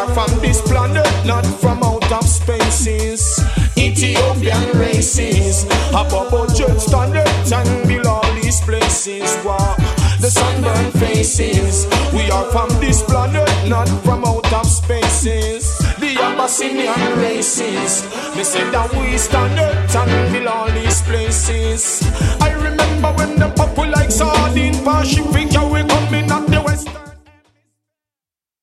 are from this planet, not from out of spaces. Ethiopian races, above jet standards and below these places. Wow. The sunburned faces, we are from this planet, not from out of spaces. The Abyssinian races, they say that we stand out and below these places. I remember when the pop like sardine, Pacific,